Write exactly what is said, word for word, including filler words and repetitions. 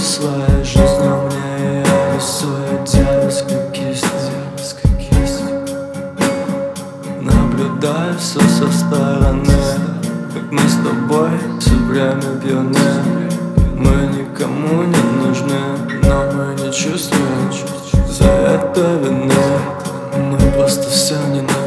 своей жизнью мне, и я рисую тебя как кисть. Наблюдаю все со стороны, как мы с тобой все время пьяны. Мы никому не нужны, но мы не чувствуем за это вины. Мы просто все ненавидим.